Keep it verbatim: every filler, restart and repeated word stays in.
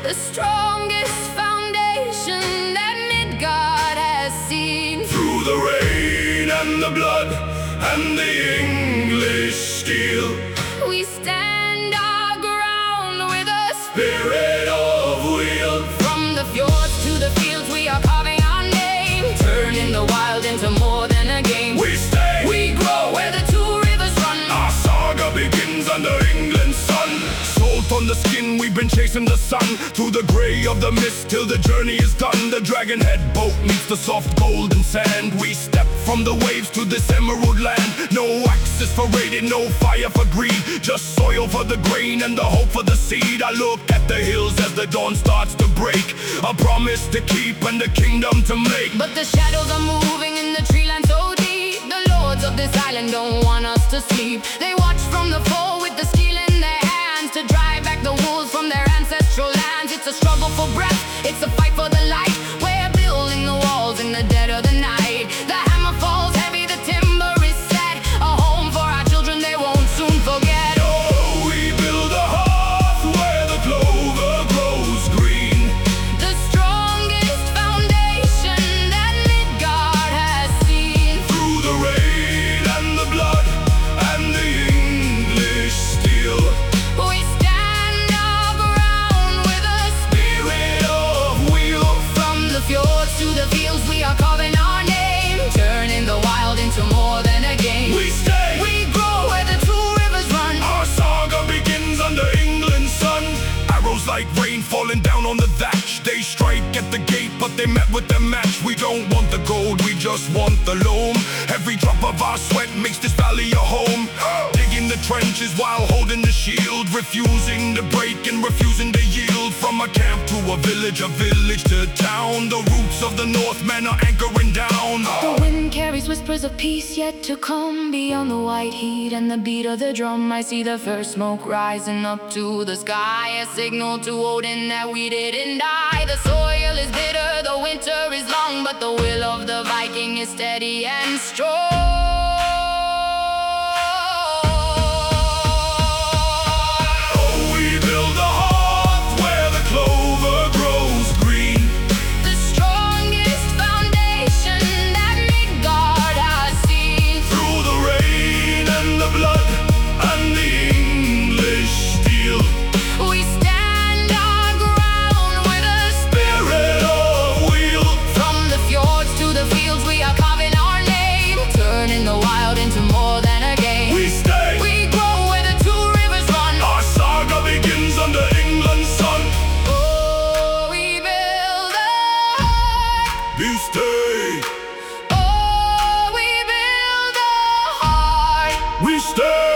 the strongest foundation that Midgard has seen. Through the rain and the blood and the English steel, we stand our ground with a spirit of will. From the fjords to the fields, we are carving our name, turning the wild into more than a game. We stay, we grow where the two rivers run. Our saga begins under England's sun. Salt on the skin, we've been chasing the sun, through the gray of the mist till the journey is done. The dragon head boat meets the soft golden sand. We step from the waves to this emerald land. No axes for raiding, no fire for greed, just soil for the grain and the hope for the seed. I look at the hills as the dawn starts to break, a promise to keep and a kingdom to make. But the shadows are moving in the treeline so deep. The lords of this island don't want us to sleep. They watch from the foe with the steel in their hands, to drive back the wolves from their ancestral lands. It's a struggle for breath, it's a fight for the light. We're building the walls in the dead of the night. The hammer falls heavy, the timber is set, a home for our children they won't soon forget. Oh, we build a hearth where the clover grows green, the strongest foundation that Midgard has seen. through the rain and the blood and the English steel. We stand our ground with a Spirit of will. From the fjords to the fields, we are carving our name, turning the wild into more than a game. We stay, We grow where the two rivers run. our saga begins under England's sun. Arrows like rain falling down on the thatch. They strike at the gate, but they met with their match. We don't want the gold, we just want the loam. Every drop of our sweat makes this valley a home. Digging the trenches while holding the shield, refusing to break and refusing to yield. From a camp to a village, a village to town, the roots of the Northmen are anchoring down. The wind carries whispers of peace yet to come. Beyond the white heat and the beat of the drum, I see the first smoke rising up to the sky, a signal to Odin that we didn't die. The soil is bitter, the winter is long, but the will of the Viking is steady and strong. Oh, we build a hearth where the clover grows green, The strongest foundation that Midgard has seen. through the rain and the blood and the English steel. We stand our ground with a Spirit of will. From the fjords to the fields, we are carving our name, turning the wild into more than a game. We stay, We grow where the two rivers run. our saga begins under England's sun. Oh, we build a heart. You stay, Oh, we build a heart. we stay.